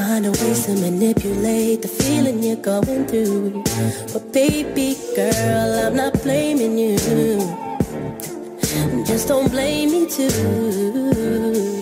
find a ways to manipulate the feeling you're going through. But baby girl, I'm not blaming you. Just don't blame me too.